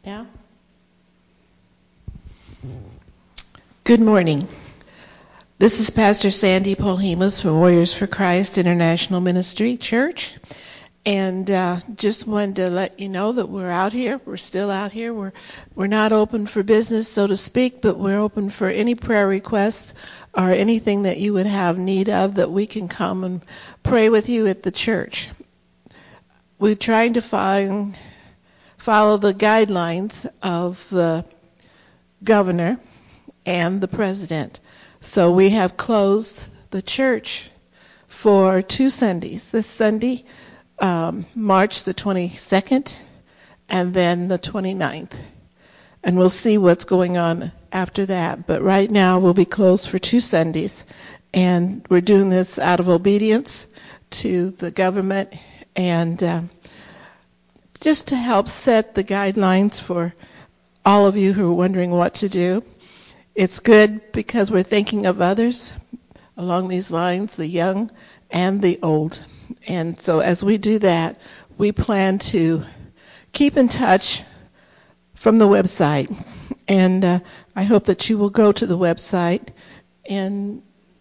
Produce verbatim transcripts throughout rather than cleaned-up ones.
Yeah. Good morning. This is Pastor Sandy Polhemus from Warriors for Christ International Ministry Church. And uh, just wanted to let you know that we're out here. We're still out here. We're we're not open for business, so to speak, but we're open for any prayer requests or anything that you would have need of that we can come and pray with you at the church. We're trying to find, follow the guidelines of the governor and the president. So we have closed the church for two Sundays. This Sunday, um, March the twenty-second, and then the twenty-ninth. And we'll see what's going on after that. But right now we'll be closed for two Sundays. And we're doing this out of obedience to the government and uh, just to help set the guidelines for all of you who are wondering what to do. It's good because we're thinking of others along these lines, the young and the old. And so as we do that, we plan to keep in touch from the website. And uh, I hope that you will go to the website, and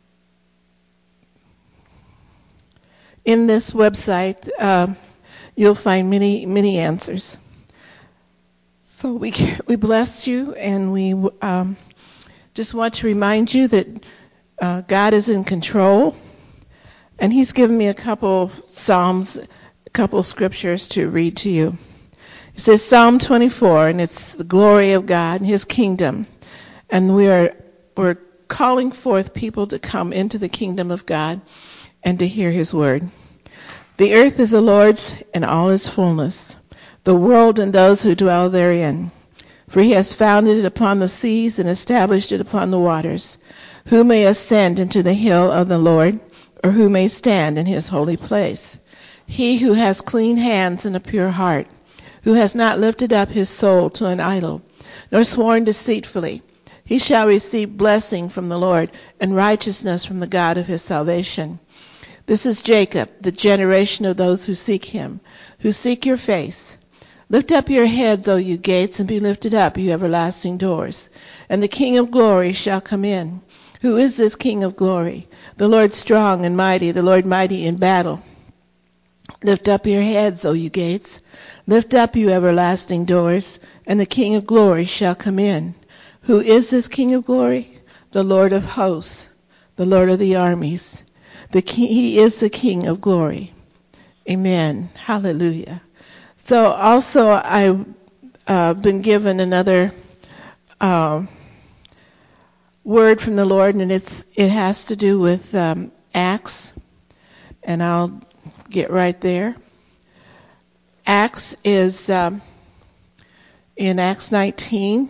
in this website, uh, you'll find many, many answers. So we we bless you, and we um, just want to remind you that uh, God is in control, and He's given me a couple Psalms, a couple scriptures to read to you. It says Psalm twenty-four, and it's the glory of God and His kingdom, and we are we're calling forth people to come into the kingdom of God and to hear His word. The earth is the Lord's and all its fullness, the world and those who dwell therein. For He has founded it upon the seas and established it upon the waters. Who may ascend into the hill of the Lord, or who may stand in His holy place? He who has clean hands and a pure heart, who has not lifted up his soul to an idol, nor sworn deceitfully, he shall receive blessing from the Lord and righteousness from the God of his salvation. This is Jacob, the generation of those who seek Him, who seek your face. Lift up your heads, O you gates, and be lifted up, you everlasting doors, and the King of glory shall come in. Who is this King of glory? The Lord strong and mighty, the Lord mighty in battle. Lift up your heads, O you gates. Lift up, you everlasting doors, and the King of glory shall come in. Who is this King of glory? The Lord of hosts, the Lord of the armies. The King, He is the King of glory. Amen. Hallelujah. So also I've uh, been given another uh, word from the Lord, and it's it has to do with um, Acts, and I'll get right there. Acts is um, in Acts nineteen,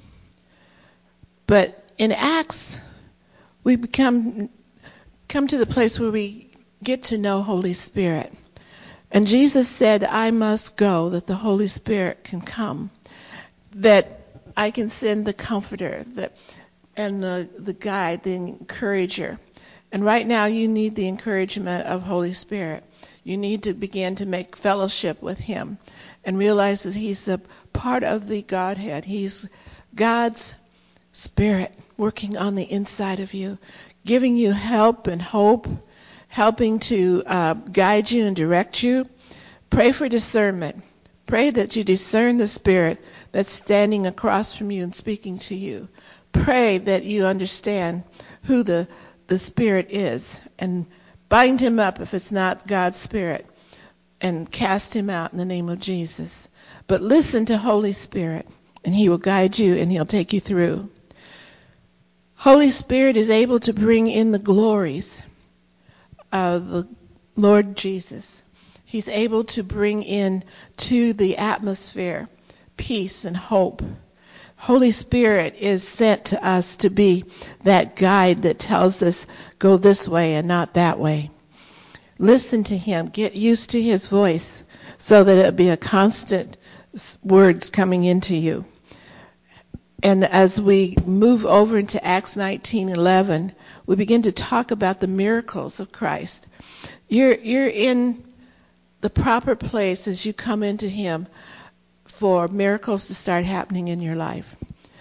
but in Acts we become come to the place where we get to know Holy Spirit. And Jesus said, I must go that the Holy Spirit can come, that I can send the comforter that, and the, the guide, the encourager. And right now you need the encouragement of Holy Spirit. You need to begin to make fellowship with Him and realize that He's a part of the Godhead. He's God's Spirit working on the inside of you, giving you help and hope, helping to uh, guide you and direct you. Pray for discernment. Pray that you discern the Spirit that's standing across from you and speaking to you. Pray that you understand who the, the Spirit is, and bind him up if it's not God's Spirit, and cast him out in the name of Jesus. But listen to Holy Spirit, and He will guide you and He'll take you through. Holy Spirit is able to bring in the glories of the Lord Jesus. He's able to bring in to the atmosphere peace and hope. Holy Spirit is sent to us to be that guide that tells us go this way and not that way. Listen to Him. Get used to His voice so that it'll be a constant words coming into you. And as we move over into Acts nineteen eleven, we begin to talk about the miracles of Christ. You're you're in the proper place as you come into Him for miracles to start happening in your life.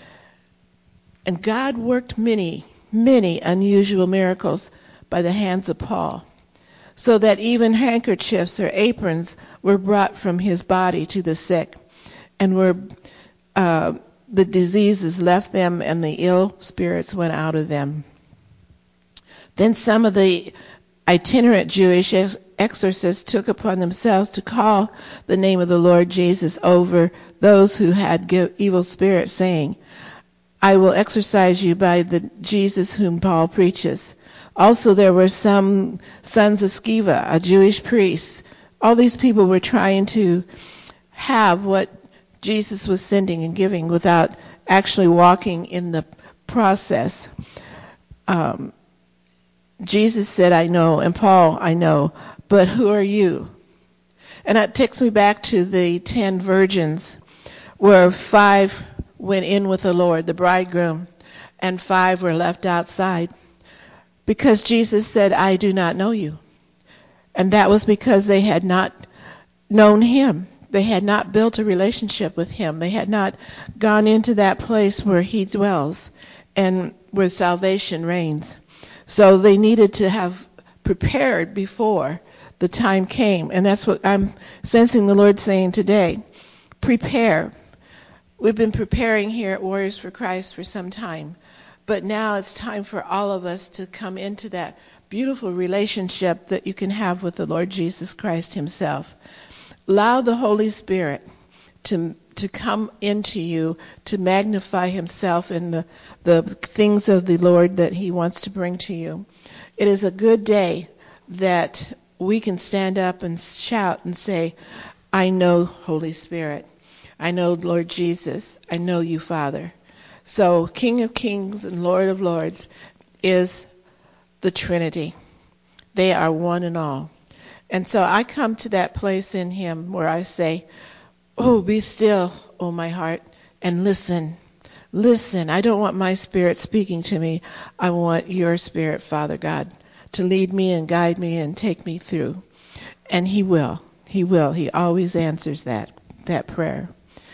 And God worked many, many unusual miracles by the hands of Paul, so that even handkerchiefs or aprons were brought from his body to the sick, and were uh, the diseases left them, and the ill spirits went out of them. Then some of the itinerant Jewish exorcists took upon themselves to call the name of the Lord Jesus over those who had evil spirits, saying, I will exorcise you by the Jesus whom Paul preaches. Also there were some sons of Sceva, a Jewish priest. All these people were trying to have what Jesus was sending and giving without actually walking in the process. Um, Jesus said, I know, and Paul, I know, but who are you? And that takes me back to the ten virgins, where five went in with the Lord, the bridegroom, and five were left outside, because Jesus said, I do not know you. And that was because they had not known him. They had not built a relationship with him. They had not gone into that place where he dwells and where salvation reigns. So they needed to have prepared before the time came. And that's what I'm sensing the Lord saying today. Prepare. We've been preparing here at Warriors for Christ for some time, but now it's time for all of us to come into that beautiful relationship that you can have with the Lord Jesus Christ himself. Allow the Holy Spirit to to come into you, to magnify himself in the, the things of the Lord that he wants to bring to you. It is a good day that we can stand up and shout and say, I know Holy Spirit. I know Lord Jesus. I know you, Father. So King of Kings and Lord of Lords is the Trinity. They are one and all. And so I come to that place in him where I say, oh, be still, oh my heart, and listen. Listen. I don't want my spirit speaking to me. I want your spirit, Father God, to lead me and guide me and take me through. And he will. He will. He always answers that, that prayer.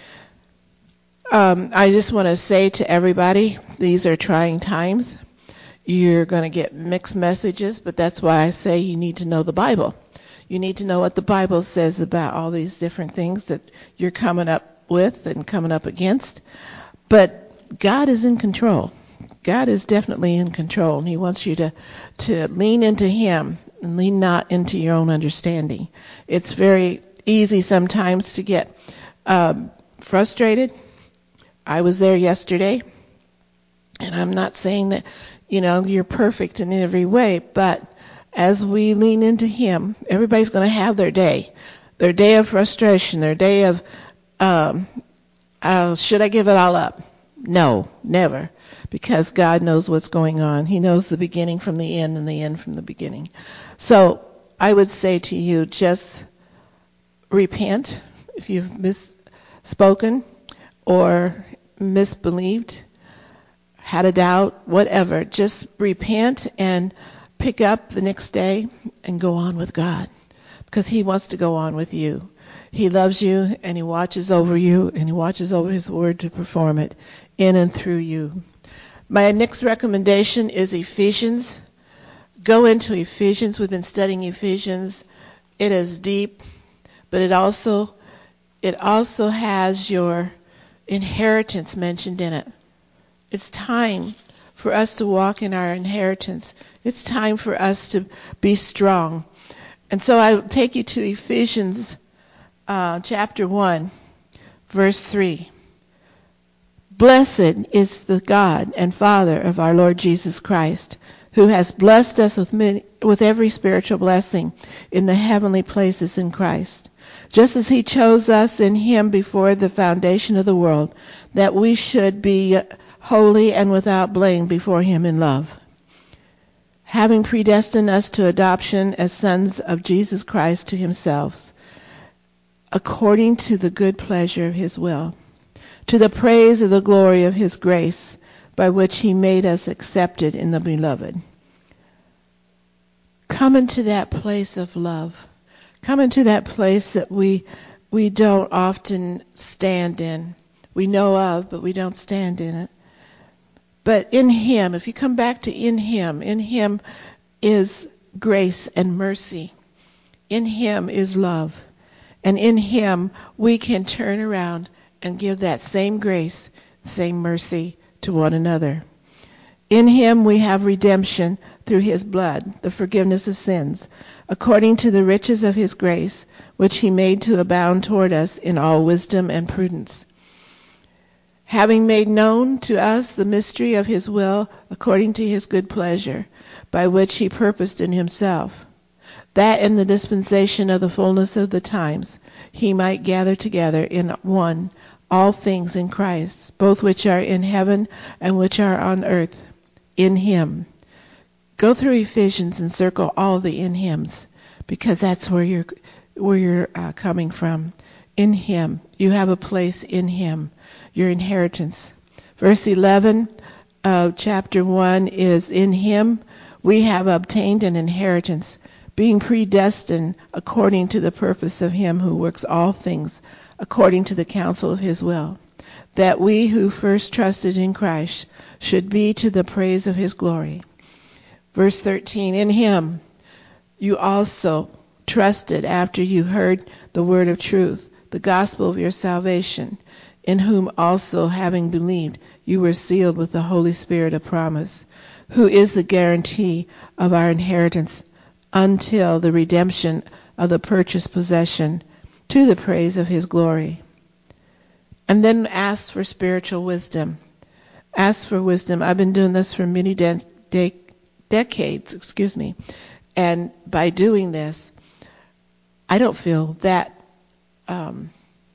Um, I just want to say to everybody, these are trying times. You're going to get mixed messages, but that's why I say you need to know the Bible. You need to know what the Bible says about all these different things that you're coming up with and coming up against. But God is in control. God is definitely in control, and he wants you to, to lean into him and lean not into your own understanding. It's very easy sometimes to get um, frustrated. I was there yesterday, and I'm not saying that, you know, you're perfect in every way, but as we lean into him, everybody's going to have their day, their day of frustration, their day of, um, uh, should I give it all up? No, never, because God knows what's going on. He knows the beginning from the end and the end from the beginning. So I would say to you, just repent if you've misspoken or misbelieved, had a doubt, whatever. Just repent and pick up the next day and go on with God, because he wants to go on with you. He loves you, and he watches over you, and he watches over his word to perform it in and through you. My next recommendation is Ephesians. Go into Ephesians. We've been studying Ephesians. It is deep, but it also it also has your inheritance mentioned in it. It's time for us to walk in our inheritance. It's time for us to be strong. And so I will take you to Ephesians uh, chapter one, verse three. Blessed is the God and Father of our Lord Jesus Christ, who has blessed us with many, with every spiritual blessing in the heavenly places in Christ, just as he chose us in him before the foundation of the world, that we should be holy and without blame before him in love, having predestined us to adoption as sons of Jesus Christ to himself, according to the good pleasure of his will, to the praise of the glory of his grace, by which he made us accepted in the beloved. Come into that place of love. Come into that place that we we don't often stand in. We know of, but we don't stand in it. But in Him, if you come back to in Him, in Him is grace and mercy. In Him is love. And in Him we can turn around and give that same grace, same mercy to one another. In Him we have redemption through His blood, the forgiveness of sins, according to the riches of His grace, which He made to abound toward us in all wisdom and prudence. Having made known to us the mystery of His will, according to His good pleasure, by which He purposed in Himself, that in the dispensation of the fullness of the times He might gather together in one all things in Christ, both which are in heaven and which are on earth, in Him. Go through Ephesians and circle all the in Hims, because that's where you're where you're uh, coming from. In Him, you have a place in Him, your inheritance. Verse eleven of chapter one is, in Him we have obtained an inheritance, being predestined according to the purpose of Him who works all things according to the counsel of His will, that we who first trusted in Christ should be to the praise of His glory. Verse thirteen, in Him you also trusted after you heard the word of truth, the gospel of your salvation, in whom also, having believed, you were sealed with the Holy Spirit of promise, who is the guarantee of our inheritance until the redemption of the purchased possession, to the praise of His glory. And then ask for spiritual wisdom. Ask for wisdom. I've been doing this for many de- de- decades, excuse me. And by doing this, I don't feel that um,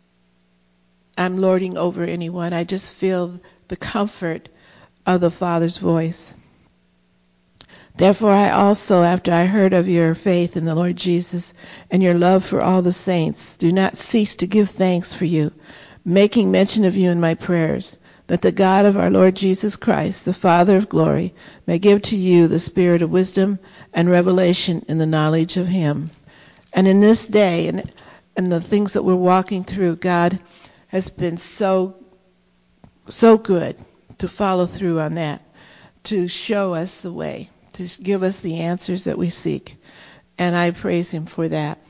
I'm lording over anyone. I just feel the comfort of the Father's voice. Therefore I also, after I heard of your faith in the Lord Jesus and your love for all the saints, do not cease to give thanks for you, making mention of you in my prayers, that the God of our Lord Jesus Christ, the Father of glory, may give to you the spirit of wisdom and revelation in the knowledge of Him. And in this day, and, and the things that we're walking through, God has been so, so good to follow through on that, to show us the way, to give us the answers that we seek. And I praise Him for that.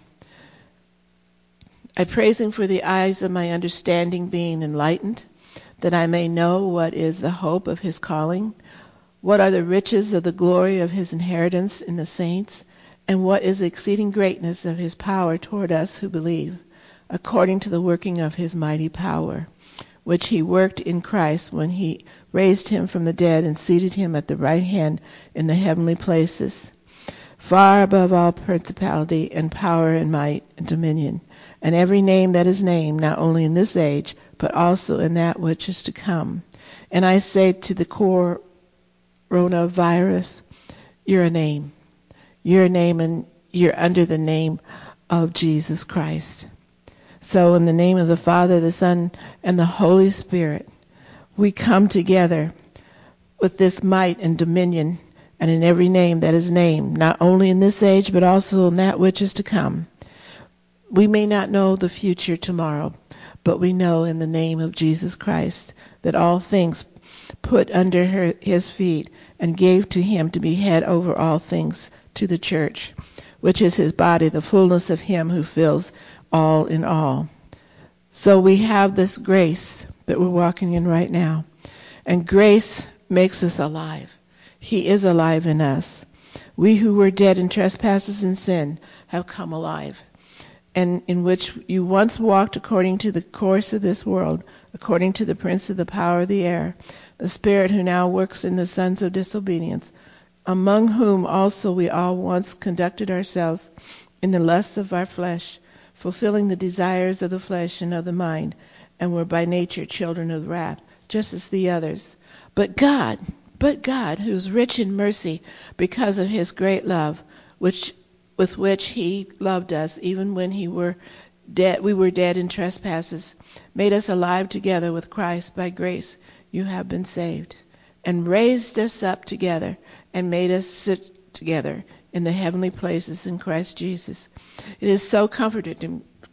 I praise Him for the eyes of my understanding being enlightened, that I may know what is the hope of His calling, what are the riches of the glory of His inheritance in the saints, and what is the exceeding greatness of His power toward us who believe, according to the working of His mighty power, which He worked in Christ when He raised Him from the dead and seated Him at the right hand in the heavenly places, far above all principality and power and might and dominion, and every name that is named, not only in this age, but also in that which is to come. And I say to the coronavirus, you're a name. You're a name, and you're under the name of Jesus Christ. So in the name of the Father, the Son, and the Holy Spirit, we come together with this might and dominion, and in every name that is named, not only in this age, but also in that which is to come. We may not know the future tomorrow, but we know in the name of Jesus Christ that all things put under her, His feet and gave to Him to be head over all things to the church, which is His body, the fullness of Him who fills all in all. So we have this grace that we're walking in right now. And grace makes us alive. He is alive in us. We who were dead in trespasses and sin have come alive. And in which you once walked according to the course of this world, according to the prince of the power of the air, the spirit who now works in the sons of disobedience, among whom also we all once conducted ourselves in the lusts of our flesh, fulfilling the desires of the flesh and of the mind, and were by nature children of wrath, just as the others. But God, but God, who is rich in mercy, because of His great love, which with which He loved us, even when he were dead, we were dead in trespasses, made us alive together with Christ. By grace you have been saved, and raised us up together, and made us sit together in the heavenly places in Christ Jesus. It is so comforted,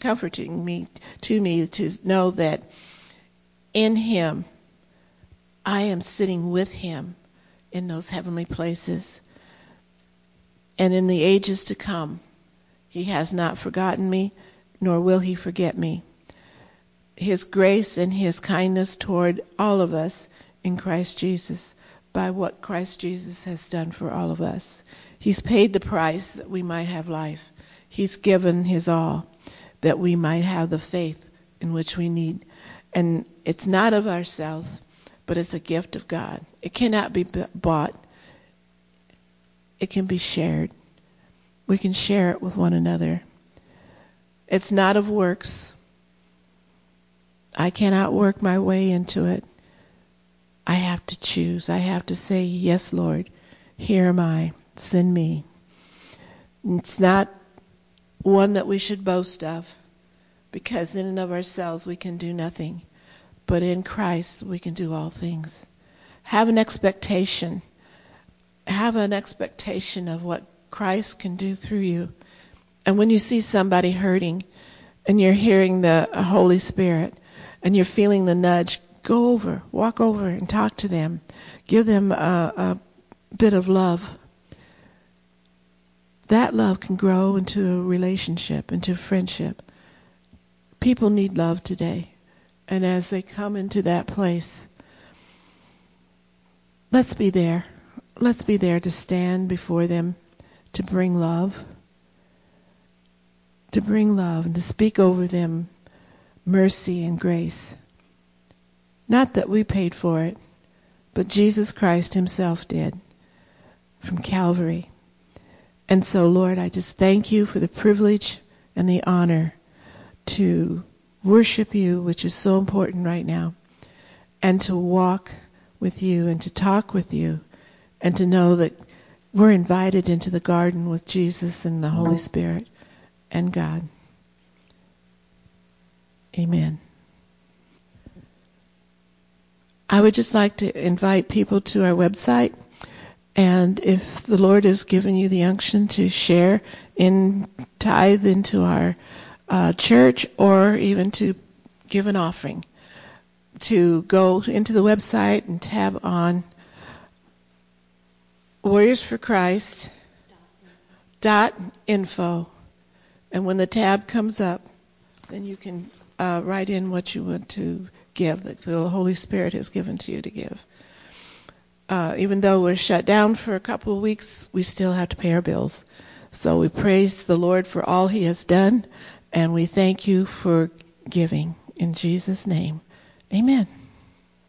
comforting me to me to know that in him I am sitting with him in those heavenly places. And in the ages to come, he has not forgotten me, nor will he forget me. His grace and his kindness toward all of us in Christ Jesus, by what Christ Jesus has done for all of us. He's paid the price that we might have life. He's given his all that we might have the faith in which we need. And it's not of ourselves, but it's a gift of God. It cannot be bought. It can be shared. We can share it with one another. It's not of works. I cannot work my way into it. I have to choose. I have to say, yes, Lord, here am I. Send me. It's not one that we should boast of, because in and of ourselves we can do nothing. But in Christ we can do all things. Have an expectation. Have an expectation of what Christ can do through you. And when you see somebody hurting and you're hearing the Holy Spirit and you're feeling the nudge, go over, walk over and talk to them. Give them a, a bit of love. That love can grow into a relationship, into a friendship. People need love today. And as they come into that place, let's be there. Let's be there to stand before them, to bring love, to bring love and to speak over them mercy and grace. Not that we paid for it, but Jesus Christ himself did from Calvary. And so, Lord, I just thank you for the privilege and the honor to worship you, which is so important right now, and to walk with you and to talk with you and to know that we're invited into the garden with Jesus and the Holy Spirit and God. Amen. I would just like to invite people to our website, and if the Lord has given you the unction to share in tithe into our uh, church, or even to give an offering, to go into the website and tab on Warriors for Christ dot info, and when the tab comes up, then you can uh, write in what you want to give, that the Holy Spirit has given to you to give. Uh, even though we're shut down for a couple of weeks, we still have to pay our bills. So we praise the Lord for all he has done, and we thank you for giving. In Jesus' name, amen.